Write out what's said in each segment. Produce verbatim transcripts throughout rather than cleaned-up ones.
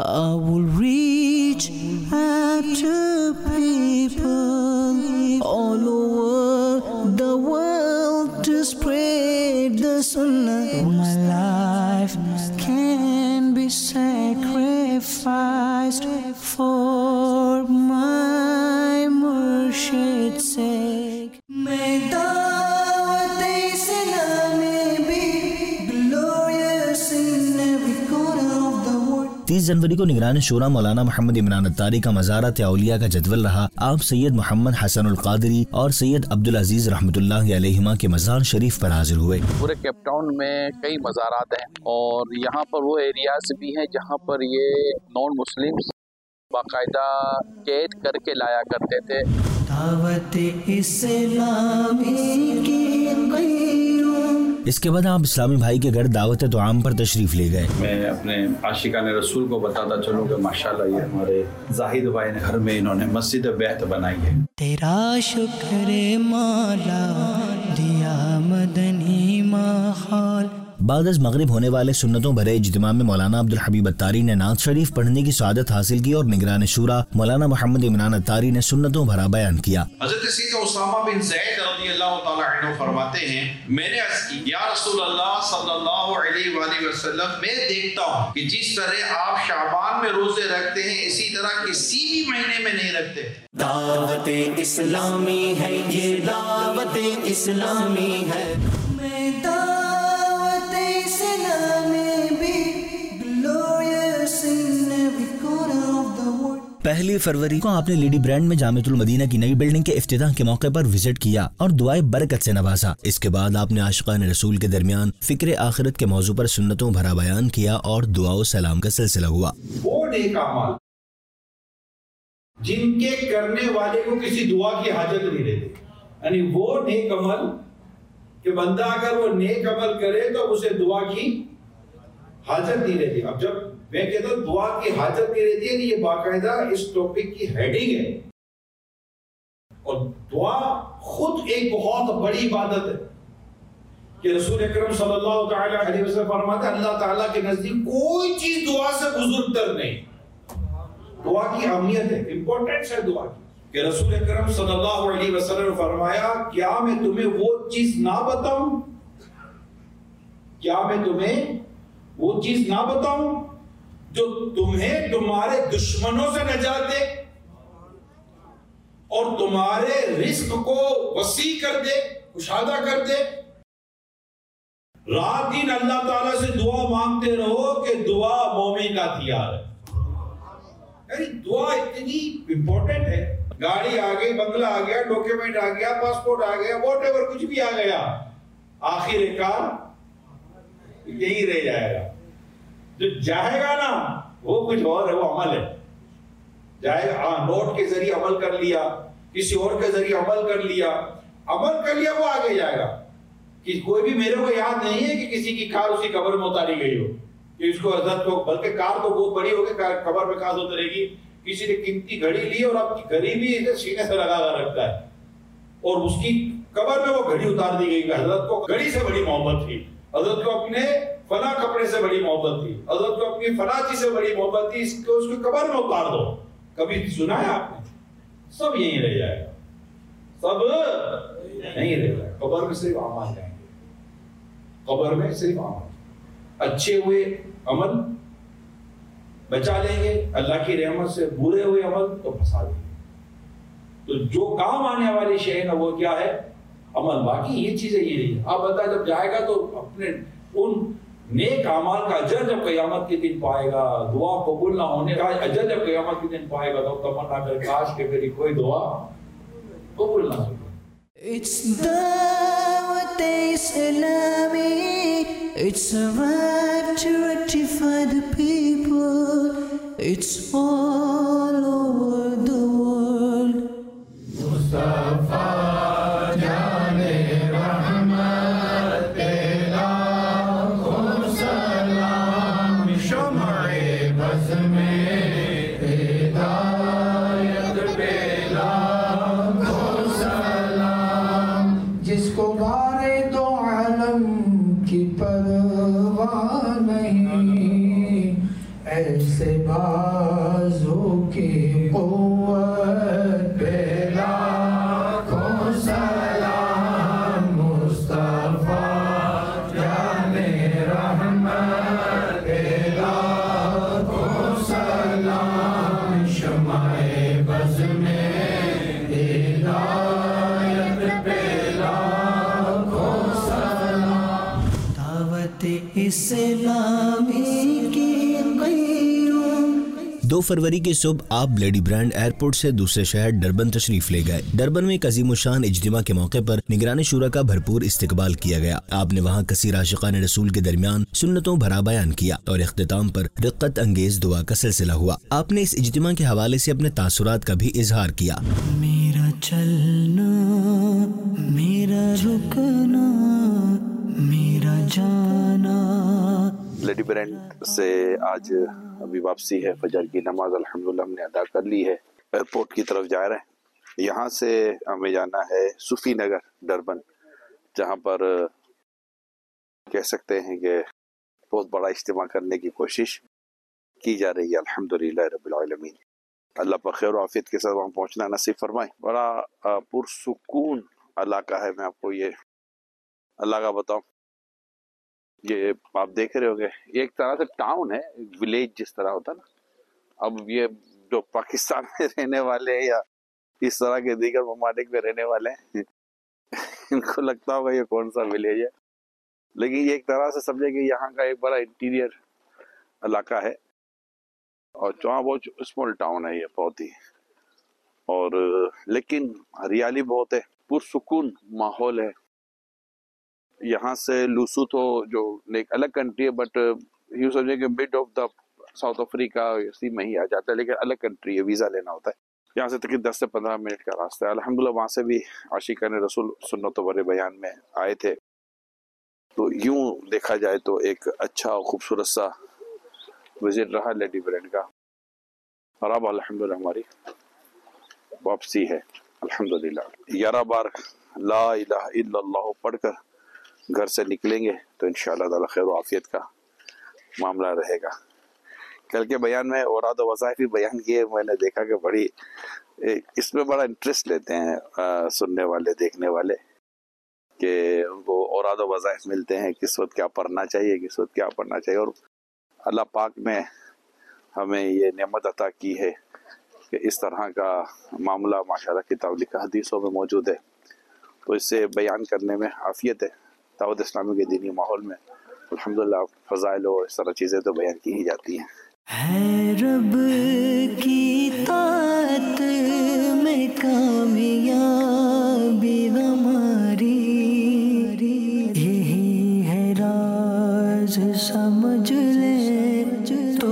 I will reach out to people all over the world to spread the sunnah. My life can be sacrificed for my Murshid's sake. May da'wat Islami be glorious in every corner of the world. تیس جنوری کو نگران شورا مولانا محمد عمران اتاری کا مزارات اولیاء کا جدول رہا. آپ سید محمد حسن القادری اور سید عبدالعزیز رحمۃ اللہ علیہما کے مزار شریف پر حاضر ہوئے. پورے کیپ ٹاؤن میں کئی مزارات ہیں اور یہاں پر وہ ایریاز بھی ہیں جہاں پر یہ نان مسلم باقاعدہ قید کر کے لایا کرتے تھے. دعوت اسلامی کی قیوم. اس کے بعد آپ اسلامی بھائی کے گھر دعوت دعام پر تشریف لے گئے. میں اپنے عاشقان رسول کو بتاتا چلوں کہ ماشاءاللہ یہ ہمارے زاہد بھائی نے گھر میں انہوں نے مسجد بیعت بنائی ہے. تیرا شکر مولا دیا مدنی ماحول. بعد از مغرب ہونے والے سنتوں بھرے اجتماع میں مولانا عبدالحبیب اتاری نے نعت شریف پڑھنے کی سعادت حاصل کی اور نگران شورا مولانا محمد عمران اتاری نے سنتوں بھرا بیان کیا. حضرت سید اسامہ بن زید رضی اللہ تعالی عنہ فرماتے ہیں میں نے عرض کی یا رسول اللہ صلی اللہ علیہ وآلہ وسلم میں دیکھتا ہوں کہ جس طرح آپ شعبان میں روزے رکھتے ہیں اسی طرح کسی بھی مہینے میں نہیں رکھتے. دعوت اسلامی ہے یہ دعوت اسلامی ہے. میں دعوت اسلامی بھی glorious in every corner of the world. پہلی فروری کو آپ نے لیڈی برینڈ میں جامعۃ المدینہ کی نئی بلڈنگ کے افتتاح کے موقع پر وزٹ کیا اور دعائے برکت سے نوازا. اس کے بعد آپ نے عاشقان رسول کے درمیان فکر آخرت کے موضوع پر سنتوں بھرا بیان کیا اور دعا و سلام کا سلسلہ ہوا. وہ نیک اعمال جن کے کرنے والے کو کسی دعا کی حاجت نہیں رہتی، یعنی وہ نیک عمل کہ بندہ اگر وہ نیک عمل کرے تو اسے دعا کی حاجت نہیں رہتی. اب جب میں کہتا ہوں دعا کی حاجت نہیں رہتی ہے، یہ باقاعدہ اس ٹاپک کی ہیڈنگ ہے. اور دعا خود ایک بہت بڑی عبادت ہے کہ رسول اکرم صلی اللہ تعالی علیہ وسلم فرماتے ہیں اللہ تعالیٰ کے نزدیک کوئی چیز دعا سے بزرگ تر نہیں. دعا کی اہمیت ہے، امپورٹنس ہے دعا کی کہ رسول اکرم صلی اللہ علیہ وسلم نے فرمایا کیا میں تمہیں وہ چیز نہ بتاؤں کیا میں تمہیں وہ چیز نہ بتاؤں جو تمہیں تمہارے دشمنوں سے نجات دے اور تمہارے رزق کو وسیع کر دے، کشادہ کر دے. رات دن اللہ تعالیٰ سے دعا مانگتے رہو کہ دعا مومن کا ہتھیار ہے. یعنی دعا اتنی امپورٹنٹ ہے. گاڑی آ گئی، بنگلہ آ گیا، ڈاکیومنٹ آ گیا، پاسپورٹ آ گیا، واٹ ایور کچھ بھی آ گیا، آخر کار یہی رہ جائے گا. جو جائے گا نا وہ کچھ اور ہے، وہ عمل ہے. جائے گا ہاں نوٹ کے ذریعے عمل کر لیا، کسی اور کے ذریعے عمل کر لیا، عمل کر لیا وہ آگے جائے گا. کہ کوئی بھی میرے کو یاد نہیں ہے کہ کسی کی کار اسی قبر میں اتاری گئی ہو کہ اس کو حضرت کو، بلکہ کار تو بہت بڑی ہوگی، قبر میں کہاں سے اترے گی. کسی نے قیمتی گھڑی لی اور اب گھڑی بھی سینے سے لگا کر رکھتا ہے اور اس کی قبر میں وہ گھڑی اتار دی گئی کہ حضرت کو گھڑی سے بڑی محبت تھی، حضرت کو اپنے فلاں کپڑے سے بڑی محبت تھی، حضرت کو اپنی فلاں چیز سے بڑی محبت تھی، اس کو اس کی قبر میں اتار دو. کبھی سنا ہے آپ نے؟ سب یہیں رہ جائے گا، سب نہیں رہ جائے گا. قبر میں صرف اعمال جائیں گے، قبر میں صرف عمل، اچھے ہوئے عمل بچا لیں گے اللہ کی رحمت سے، برے ہوئے عمل تو پھنسا دیں گے. تو جو کام آنے والی شے ہے وہ کیا ہے؟ عمل. باقی یہ چیزیں یہ نہیں ہے. آپ بتا جب جائے گا تو اپنے ان نیک اعمال کا اجر جب قیامت کے دن پائے گا، دعا قبول نہ ہونے کا اجر جب قیامت کے دن پائے گا تو تمنا کر کاش کہ میری کوئی دعا قبول نہ ہو. It's دعوت اسلامی, it's a right to rectify the people, it's all over the world. Mustafa jane rahmat tela khud salam shumae baz mein hidayat bela khud salam jisko bare do alam کی پرواہ نہیں ایسے بات بازو کی قوت پہ لاکھوں سلام مصطفیٰ جان رحمت پہ لاکھوں سلام شمع بز میں ہدایت پہ لاکھوں سلام دعوت اسلامی کی قیوم۔ دو فروری کی صبح آپ لیڈی برینڈ ایئرپورٹ سے دوسرے شہر ڈربن تشریف لے گئے۔ ڈربن میں ایک عظیم الشان اجتماع کے موقع پر نگران شورا کا بھرپور استقبال کیا گیا۔ آپ نے وہاں کثیر عاشقان رسول کے درمیان سنتوں بھرا بیان کیا اور اختتام پر رقت انگیز دعا کا سلسلہ ہوا۔ آپ نے اس اجتماع کے حوالے سے اپنے تاثرات کا بھی اظہار کیا۔ میرا چلنا، میرا رکنا، میرا جانا۔ لیڈی برینڈ سے آج ابھی واپسی ہے، فجر کی نماز الحمدللہ ہم نے ادا کر لی ہے، ایئرپورٹ کی طرف جا رہے ہیں۔ یہاں سے ہمیں جانا ہے صوفی نگر ڈربن، جہاں پر کہہ سکتے ہیں کہ بہت بڑا اجتماع کرنے کی کوشش کی جا رہی ہے الحمدللہ رب العالمین۔ اللہ پر خیر و عافیت کے ساتھ وہاں پہنچنا نصیب فرمائے۔ بڑا پرسکون علاقہ ہے، میں آپ کو یہ اللہ کا بتاؤں، یہ آپ دیکھ رہے ہوں گے یہ ایک طرح سے ٹاؤن ہے، ولیج جس طرح ہوتا ہے نا۔ اب یہ جو پاکستان میں رہنے والے ہیں یا اس طرح کے دیگر ممالک میں رہنے والے ہیں ان کو لگتا ہوگا یہ کون سا ولیج ہے، لیکن یہ ایک طرح سے سمجھے کہ یہاں کا ایک بڑا انٹیریئر علاقہ ہے اور جہاں بہت اسمال ٹاؤن ہے یہ بہت ہی، اور لیکن ہریالی بہت ہے، پرسکون ماحول ہے۔ یہاں سے لوسوتھو جو ایک الگ کنٹری ہے، بٹ یوں سمجھے کہ مڈ آف دا ساؤتھ افریقہ اسی میں ہی آ جاتا ہے، لیکن الگ کنٹری ہے، ویزا لینا ہوتا ہے۔ یہاں سے تقریباً دس سے پندرہ منٹ کا راستہ ہے۔ الحمدللہ وہاں سے بھی عاشقان رسول سنت و بر بیان میں آئے تھے، تو یوں دیکھا جائے تو ایک اچھا اور خوبصورت سا وزٹ رہا لیڈی برینڈ کا، اور اب الحمدللہ ہماری واپسی ہے الحمدللہ۔ گیارہ بار لا الہ الا اللہ پڑھ کر گھر سے نکلیں گے تو انشاءاللہ تعالی خیر و عافیت کا معاملہ رہے گا۔ کل کے بیان میں اوراد و وظائف بھی بیان کیے، میں نے دیکھا کہ بڑی اس میں بڑا انٹرسٹ لیتے ہیں سننے والے دیکھنے والے، کہ ان کو اوراد و وظائف ملتے ہیں، کس وقت کیا پڑھنا چاہیے، کس وقت کیا پڑھنا چاہیے، اور اللہ پاک نے ہمیں یہ نعمت عطا کی ہے کہ اس طرح کا معاملہ ماشاءاللہ کتاب لکھا حدیثوں میں موجود ہے، تو اس سے بیان کرنے میں عافیت ہے۔ دعوت اسلامی کے دینی ماحول میں الحمدللہ فضائل اور اس طرح چیزیں تو بیان کی ہی جاتی ہیں۔ ہے رب کی طاعت میں کامیابی ہماری، یہی ہے راز سمجھ لے تو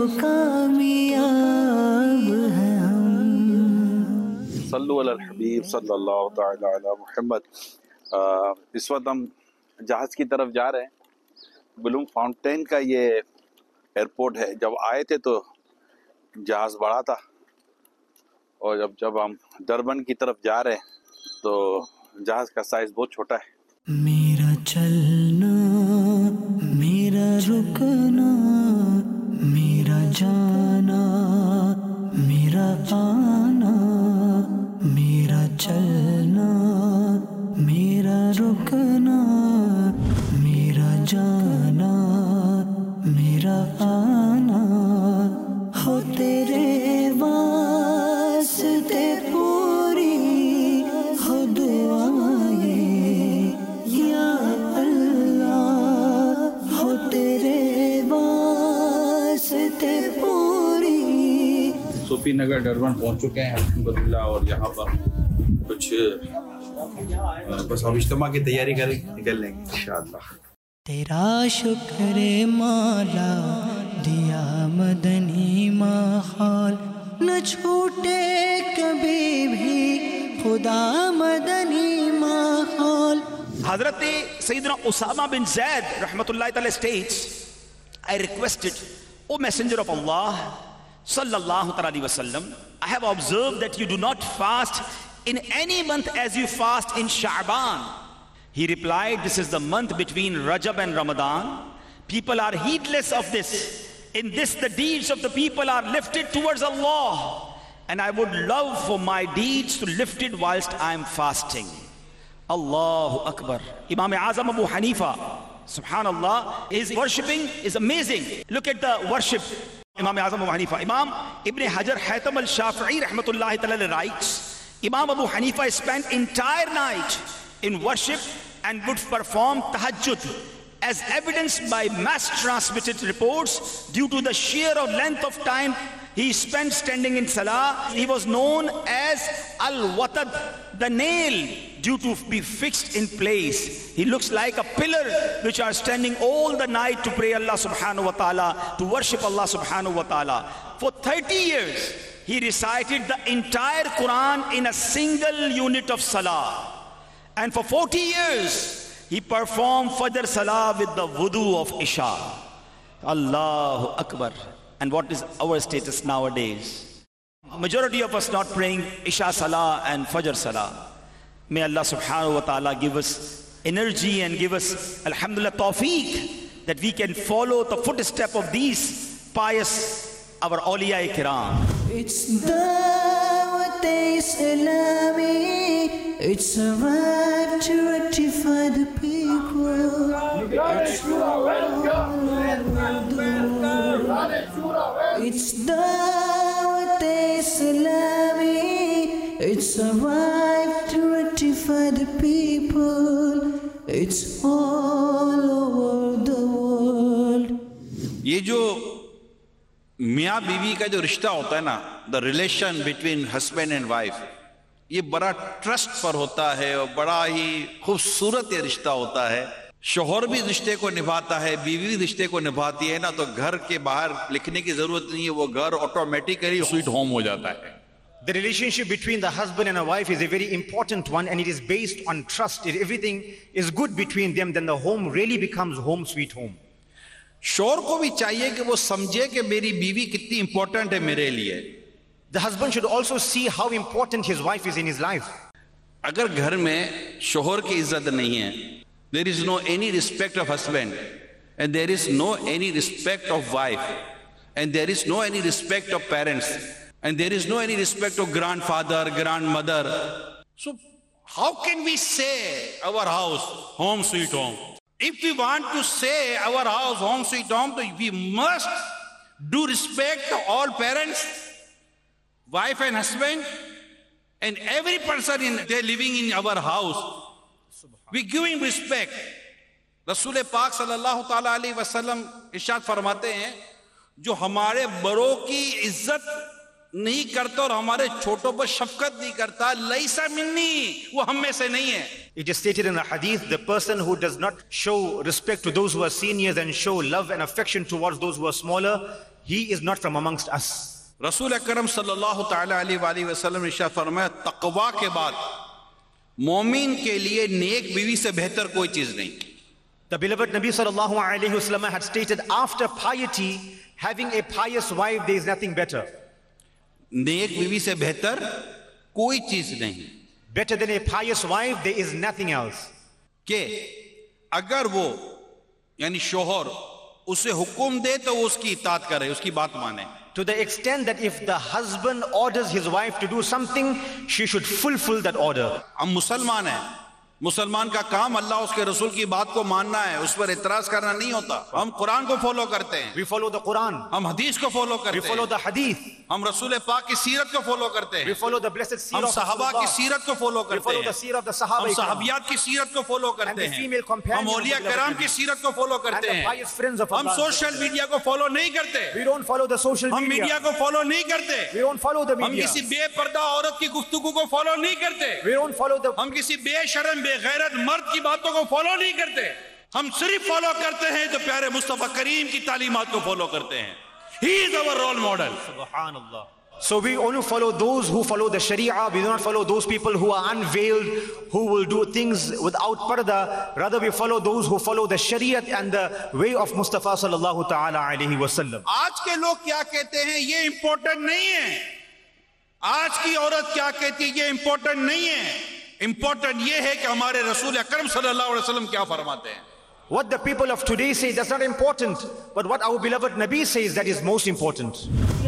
کامیاب ہے ہم۔ صلو علی الحبیب صلی اللہ تعالی علی محمد۔ اس وقت ہم جہاز کی طرف جا رہے ہیں۔ بلوم فاؤنٹین کا یہ ایئرپورٹ ہے، جب آئے تھے تو جہاز بڑا تھا، اور جب جب ہم ڈربن کی طرف جا رہے ہیں تو جہاز کا سائز بہت چھوٹا ہے۔ میرا چلنا، میرا رکنا، میرا جانا، میرا آنا، میرا چلنا، میرا رکنا، میرا جانا، میرا آنا، ہو تیرے واسطے پوری ہو دعائیں یا اللہ، ہو تیرے واسطے پوری۔ صوفی نگر ڈربن پہنچ چکے ہیں الحمدللہ، اور یہاں پر کچھ بس ہم اجتماع کی تیاری کریں، نکل لیں گے انشاءاللہ۔ تیرا شکر مولا دیا مدنی ماحول، نہ چھوٹے کبھی بھی خدا مدنی ماحول۔ حضرت سیدنا اسامہ بن زید رحمت اللہ تعالی states, I requested, O Messenger of Allah sallallahu alaihi wasallam, I have observed that you do not fast in any month as you fast in Sha'ban. He replied, this is the month between Rajab and Ramadan. People are heedless of this In this, the deeds of the people are lifted towards Allah. And I would love for my deeds to lift it whilst I am fasting. Allahu Akbar. Imam Azam Abu Hanifa, subhanallah, his worshipping is amazing. Look at the worship. Imam Azam Abu Hanifa. Imam Ibn Hajar Haytham al-Shafi'i rahmatullahi ta'ala writes, Imam Abu Hanifa spent entire night in worship and would perform tahajjud, as evidenced by mass transmitted reports. Due to the sheer length of time he spent standing in salah, he was known as Al-Watad, the nail, due to be fixed in place. He looks like a pillar which are standing all the night to pray Allah subhanahu wa ta'ala, to worship Allah subhanahu wa ta'ala. For thirty years, he recited the entire Quran in a single unit of salah. And for forty years, he performed Fajr Salah with the wudu of Isha. Allahu Akbar. And what is our status nowadays? Majority of us not praying Isha Salah and Fajr Salah. May Allah subhanahu wa ta'ala give us energy and give us, alhamdulillah, tawfiq, that we can follow the footstep of these pious, our awliya kiram. It's Dawat Islami, it's a right to rectify the people. It's Dawat Islami, it's a right to rectify the people. It's all over the world. ये जो मियाँ बीवी का जो रिश्ता होता है ना, the relation between husband and wife, ये बड़ा ट्रस्ट पर होता है और बड़ा ही खूबसूरत ये रिश्ता होता है. शोहर भी रिश्ते को निभाता है, बीवी भी रिश्ते को निभाती है ना, तो घर के बाहर लिखने की जरूरत नहीं है, वो घर ऑटोमेटिकली स्वीट होम हो जाता है. The relationship between the husband and a wife is a very important one, and it is based on trust. If everything is good between them, then the home really becomes home sweet home. शोहर को भी चाहिए कि वो समझे कि मेरी बीवी कितनी इंपॉर्टेंट है मेरे लिए. The husband should also see how important his wife is in his life. अगर घर में शोहर की इज्जत नहीं है, there is no any respect of husband, and there is no any respect of wife, and there is no any respect of parents, and there is no any respect of grandfather, grandmother. So how can we say our house home sweet home? If we want to say our house home sweet home, then we must do respect to all parents, wife and husband, and every person in they living in our house. We give him respect. रसूल पाक सल्लल्लाहु ताला अलैहि वसल्लम इरशाद फरमाते हैं, जो हमारे बड़ों की इज्जत नहीं करता और हमारे छोटों पर शफकत नहीं करता, लैसा मिन्नी, वो हम में से नहीं है. It is stated in the hadith, the person who does not show respect to those who are seniors and show love and affection towards those who are smaller, he is not from amongst us. रसूल अकरम सल्लल्लाहु ताला अलैहि वसल्लम ने इरशाद फरमाया, तकवा के बाद मोमिन के लिए नेक बीवी से बेहतर कोई चीज नहीं. The beloved Nabi sallallahu alaihi wasallam had stated, after piety, having a pious wife, there is nothing better. नेक बीवी से बेहतर कोई चीज नहीं. Better than a pious wife, there is nothing else. कि अगर वो यानी शोहर उसे हुक्म दे तो वो उसकी इताअत करे, उसकी बात माने. To the extent that if the husband orders his wife to do something, she should fulfill that order. हम मुसलमान हैं, मुसलमान का काम अल्लाह उसके रसूल की बात को मानना है, उस पर इतराज करना नहीं होता. हम कुरान को फॉलो करते हैं, We follow the Quran. हम हदीस को फॉलो करते We हैं, follow the hadith. हम रसूल पाक की सीरत को फॉलो करते हैं, We follow the blessed seerah हम of सहाबा की Rasulullah. सीरत को फॉलो We करते follow the हैं, seerah of the हम Sahaba ikram. सहाबियात की सीरत को फॉलो And करते the हैं, female companions हम of the औलिया beloved कराम Nabi. की सीरत को फॉलो And करते the हैं. pious friends of हम Allah. सोशल मीडिया को फॉलो नहीं करते, We don't follow the social हम media. मीडिया को फॉलो नहीं करते, We don't follow the हम media. किसी बेपर्दा औरत की गुफ्तगू को फॉलो नहीं करते, We don't follow the हम किसी बेशरम बेगैरत मर्द की बातों को फॉलो नहीं करते. हम सिर्फ फॉलो करते हैं तो प्यारे मुस्तफा करीम की तालीमात को फॉलो करते हैं. He is our role model. Subhanallah. So we only follow those who follow the Sharia. We do not follow those people who are unveiled, who will do things without parda. Rather we follow those who follow the Shariat and the way of Mustafa sallallahu ta'ala alayhi wa sallam. आज के लोग क्या कहते हैं ये important नहीं है. आज की औरत क्या कहती है ये इंपॉर्टेंट नहीं है. इंपॉर्टेंट ये है कि हमारे रसूल अकरम सल्लल्लाहु अलैहि वसल्लम क्या फरमाते हैं. What the people of today say, that's not important. But what our beloved Nabi says, that is most important.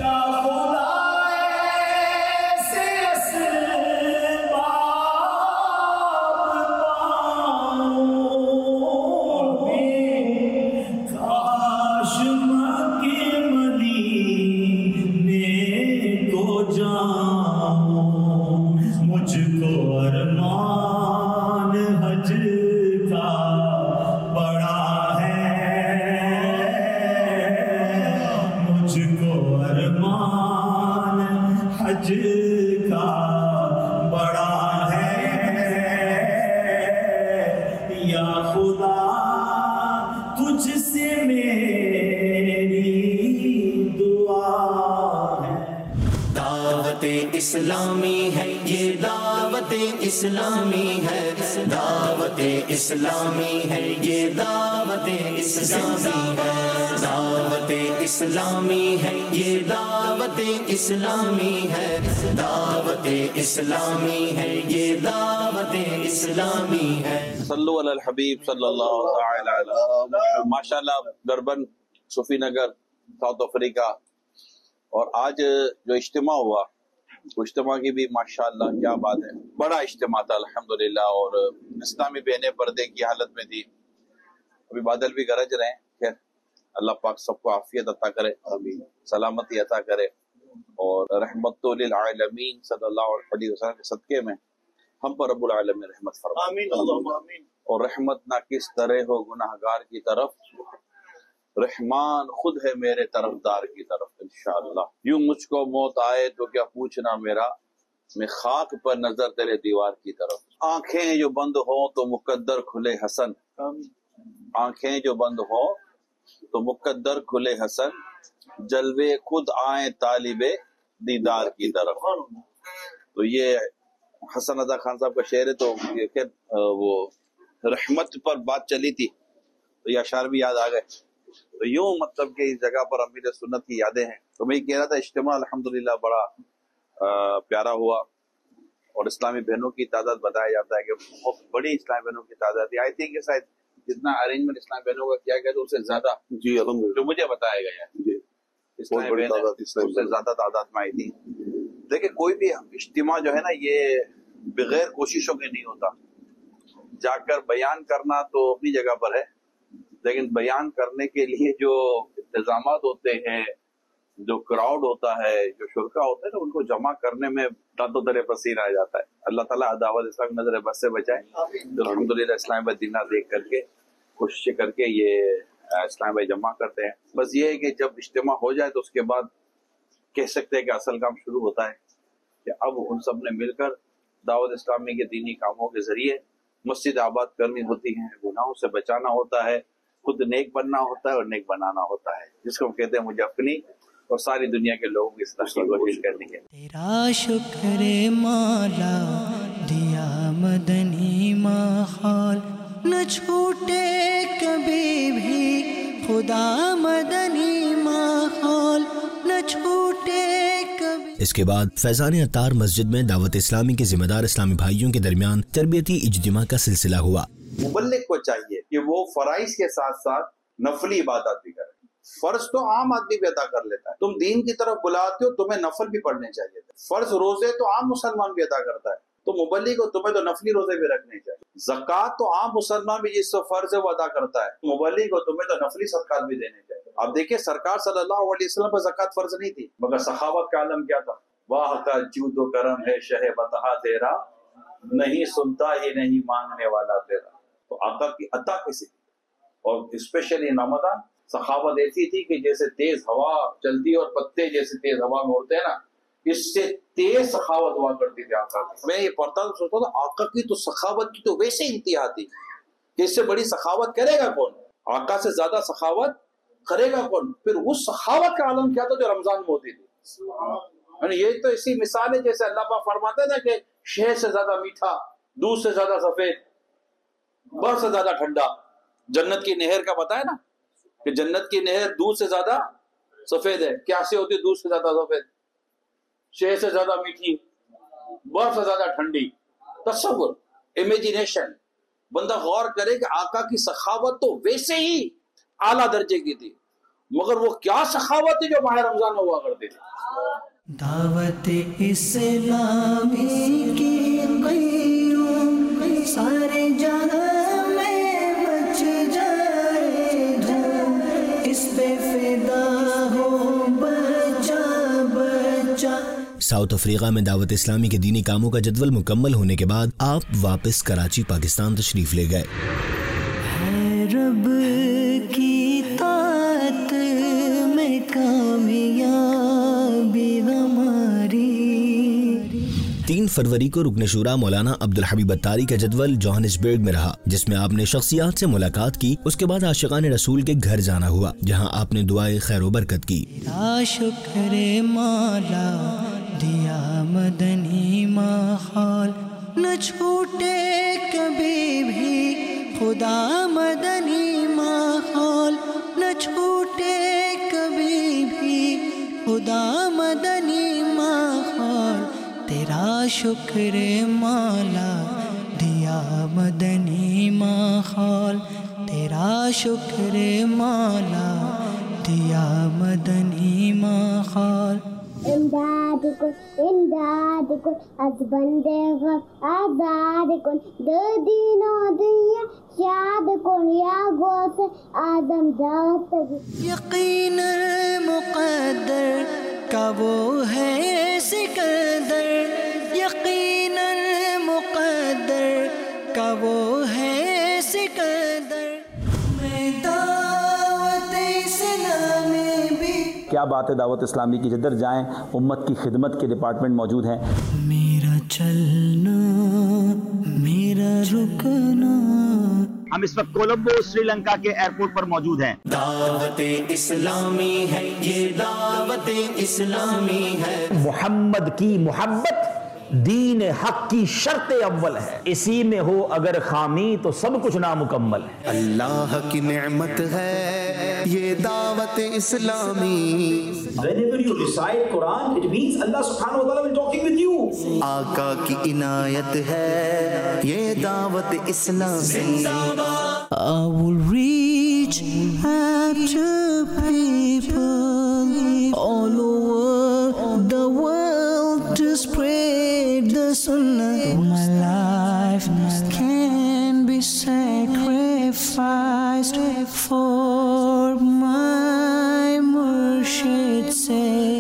اسلامی ہے یہ دعوت اسلامی ہے دعوت اسلامی ہے یہ دعوت اسلامی ہے دعوت اسلامی ہے یہ دعوت اسلامی ہے دعوت اسلامی ہے یہ دعوت اسلامی ہے. صلو علی الحبیب صلی اللہ تعالی علیہ. ماشاءاللہ Durban Sufi Nagar South Africa, اور آج جو اجتماع ہوا اجتماع کی بھی ماشاءاللہ کیا بات ہے، بڑا اجتماع تھا الحمدللہ، اور اسلامی بہنیں پردے کی حالت میں تھی. ابھی بادل بھی گرج رہے ہیں، خیر اللہ پاک سب کو عافیت عطا کرے، سلامتی عطا کرے، اور رحمت للعالمین صلی اللہ علیہ وسلم کے صدقے میں ہم پر رب العالمین رحمت فرمائے. آمین. اور رحمت نہ کس طرح ہو گناہگار کی طرف، رحمان خود ہے میرے طرفدار کی طرف انشاءاللہ. یوں مجھ کو موت آئے تو کیا پوچھنا میرا، میں خاک پر نظر تیرے دیوار کی طرف. آنکھیں جو بند ہوں تو مقدر کھلے حسن، آنکھیں جو بند ہوں تو مقدر کھلے حسن، جلوے خود آئیں طالب دیدار کی طرف. تو یہ حسن رضا خان صاحب کا شعر ہے. تو وہ رحمت پر بات چلی تھی تو یہ اشعار بھی یاد آ گئے. تو یوں مطلب کہ اس جگہ پر امیر سنت کی یادیں ہیں. تو میں یہ کہہ رہا تھا اجتماع الحمدللہ بڑا پیارا ہوا، اور اسلامی بہنوں کی تعداد بتایا جاتا ہے کہ بہت بڑی اسلامی بہنوں کی تعداد ہے. آئی تھنک کہ شاید جتنا ارینجمنٹ اسلامی بہنوں کا کیا گیا تو اس سے زیادہ جی الحمدللہ جو مجھے بتایا گیا ہے اسلامی بہنیں اس سے زیادہ تعداد میں آئی تھی. دیکھیں کوئی بھی اجتماع جو ہے نا یہ بغیر کوششوں کے نہیں ہوتا. جا کر بیان کرنا تو اپنی جگہ پر ہے، لیکن بیان کرنے کے لیے جو انتظامات ہوتے ہیں، جو کراؤڈ ہوتا ہے، جو شرکا ہوتا ہے نا، ان کو جمع کرنے میں تاتو در پسین آ جاتا ہے. اللہ تعالیٰ دعوت اسلام نظر بس سے بچائے. الحمدللہ اسلام بھائی دینہ دیکھ کر کے کوشش کر کے یہ اسلام بھائی جمع کرتے ہیں. بس یہ ہے کہ جب اجتماع ہو جائے تو اس کے بعد کہہ سکتے ہیں کہ اصل کام شروع ہوتا ہے، کہ اب ان سب نے مل کر دعوت اسلامی کے دینی کاموں کے ذریعے مسجد آباد کرنی ہوتی ہیں، گناہوں سے بچانا ہوتا ہے، خود نیک بننا ہوتا ہے اور نیک بنانا ہوتا ہے، جس کو ہم کہتے ہیں مجھے اپنی اور ساری دنیا کے لوگوں کی اصلاح کی کوشش کرنی ہے. تیرا شکر مولا دیا مدنی ماحول، نہ چھوٹے کبھی بھی خدا مدنی ماحول، نہ چھوٹے کبھی. اس کے بعد فیضان عطار مسجد میں دعوت اسلامی کے ذمہ دار اسلامی بھائیوں کے درمیان تربیتی اجتماع کا سلسلہ ہوا. مبلغ کو چاہیے کہ وہ فرائض کے ساتھ ساتھ نفلی عبادات بھی کرے. فرض تو عام آدمی بھی ادا کر لیتا ہے، تم دین کی طرف بلاتے ہو تمہیں نفل بھی پڑھنے چاہیے. فرض روزے تو عام مسلمان بھی ادا کرتا ہے، تو مبلغ کو تمہیں تو نفلی روزے بھی رکھنے چاہیے. زکوٰۃ تو عام مسلمان بھی جس سے فرض ہے وہ ادا کرتا ہے، مبلغ کو تمہیں تو نفلی صدقات بھی دینے چاہیے. اب دیکھیں سرکار صلی اللہ علیہ وسلم پر زکوٰۃ فرض نہیں تھی، مگر سخاوت کا عالم کیا تھا. واہ کا جود و کرم ہے شہ بتہا تیرا، نہیں سنتا ہی نہیں مانگنے والا تیرا. تو آقا کی عطا کیسی تھی، اور اسپیشلی رمضان سخاوت ایسی تھی کہ جیسے تیز ہوا چلتی اور پتے جیسے تیز ہوا میں اڑتے ہیں نا، اس سے تیز سخاوت ہوا کرتی تھی آقا کی. میں یہ پڑھتا تو سوچتا تھا آقا کی تو سخاوت کی تو ویسے انتہا تھی کہ اس سے بڑی سخاوت کرے گا کون، آقا سے زیادہ سخاوت کرے گا کون. پھر اس سخاوت کا عالم کیا تھا جو رمضان میں ہوتی تھی. یہ تو اسی مثال ہے جیسے اللہ پاک فرماتے نا کہ شہد سے زیادہ میٹھا، دودھ سے زیادہ سفید، برف سے زیادہ ٹھنڈا. جنت کی نہر کا پتہ ہے نا کہ جنت کی نہر دودھ سے زیادہ سفید ہے. کیا سے ہوتی ہے دودھ سے زیادہ سفید؟ شہد سے زیادہ میٹھی، برف سے زیادہ ٹھنڈی. تصور، امیجینیشن بندہ غور کرے کہ آقا کی سخاوت تو ویسے ہی اعلیٰ درجے کی تھی، مگر وہ کیا سخاوت تھی جو ماہ رمضان میں ہوا کرتی تھی. دعوت اسلامی کی قیوم سارے جہاں میں مچ جائے دھوم، اس پہ فدا ہو بچہ بچہ. ساؤتھ افریقہ میں دعوت اسلامی کے دینی کاموں کا جدول مکمل ہونے کے بعد آپ واپس کراچی پاکستان تشریف لے گئے. ہے رب کی طاعت میں کامیابی ہماری. تین فروری کو رکن شورا مولانا عبدالحبیب اتاری کا جدول جوہانسبرگ میں رہا، جس میں آپ نے شخصیات سے ملاقات کی. اس کے بعد عاشقان رسول کے گھر جانا ہوا، جہاں آپ نے دعائے خیر و برکت کی. تیرا شکر مولا دیا مدنی ماحول، نہ چھوٹے کبھی بھی خدا مدنی ماحول، نہ چھوٹے کبھی بھی خدا مدنی ماحول. تیرا شکر مولا دیا مدنی ماحول، تیرا شکر مولا دیا مدنی ماحول. امداد کن امداد کن از بندے غم آزاد کن، دو دین و دنیا شاد کن یا غوث آدم ذات. یقین مقدر کا وہ ہے سکندر، یقین مقدر کا وہ ہے سکندر. میں دعوت اسلامی بھی. کیا بات ہے دعوت اسلامی کی، جدھر جائیں امت کی خدمت کے ڈپارٹمنٹ موجود ہیں. میرا چلنا میرا رکنا. ہم اس وقت کولمبو سری لنکا کے ایئرپورٹ پر موجود ہیں. دعوت اسلامی ہے یہ دعوت اسلامی ہے. محمد کی محبت دین حق کی شرط اول ہے، اسی میں ہو اگر خامی تو سب کچھ نامکمل ہے. اللہ کی نعمت ہے یہ دعوت اسلامی. Whenever you recite Quran, it means Allah subhanahu wa ta'ala will talking with you. آقا کی عنایت ہے یہ دعوت اسلامی. I will reach out to people all over the world to spread the sunnah. My life can be sacrificed for my Murshid's sake.